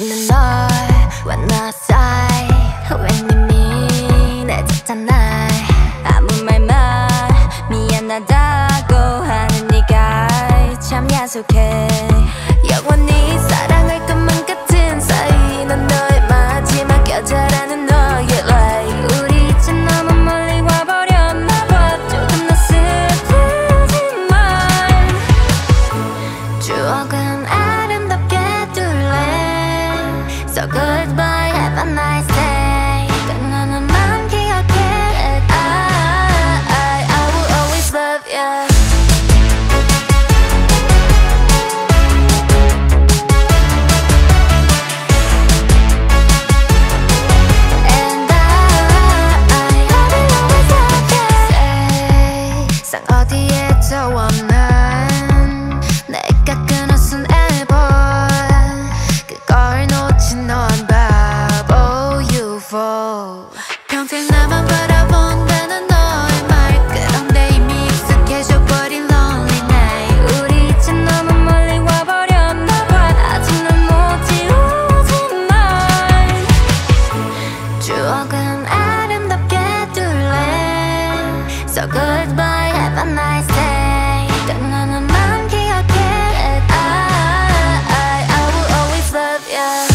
없는 널왜 나 사이 웬님이 내 탓한 날 아무 말만 미안하다고 하는 네가 참 야속해. 영원히 사랑할 것만 같은 사이 넌 너의 마지막 여자라는 너의 lie. 우리 이제 너무 멀리 와버렸나 봐. 조금 더 슬프지만 추억은 아름답게 둘래. So goodbye, have a nice day. 끝나는만 기억해. I will always love you. 어디에도 없는 내가 끊어쓴 앨범 그걸 놓친 넌 바보 UFO. 평생 나만 바라본다는 너의 말 그런데 이미 익숙해져버린 lonely night. 우리 이제 너무 멀리 와버렸나 봐. 아직 난 못 지우지만 추억은 아름답게 둘래. So goodbye, have a nice day. 끝나는만 기억해. I will always love you.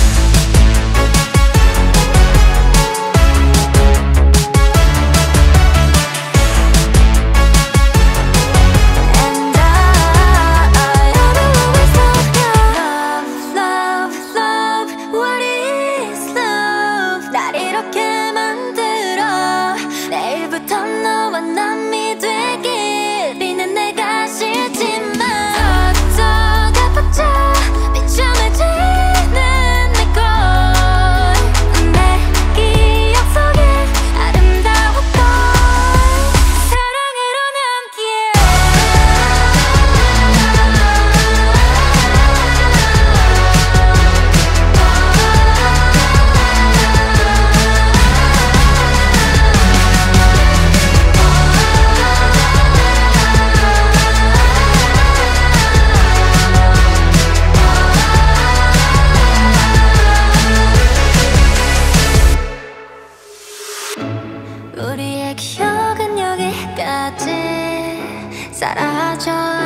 And I will always love you. Love, love, love. What is love? 날 이렇게 만들어. 내일부터 너와 남이 되길 비는 내가 싫지만 어쩌다 벅차 미쳐을 지는 내걸 내 기억 속에 아름다웠던 사랑으로 남기에. 우리의 기억은 여기까지 사라져.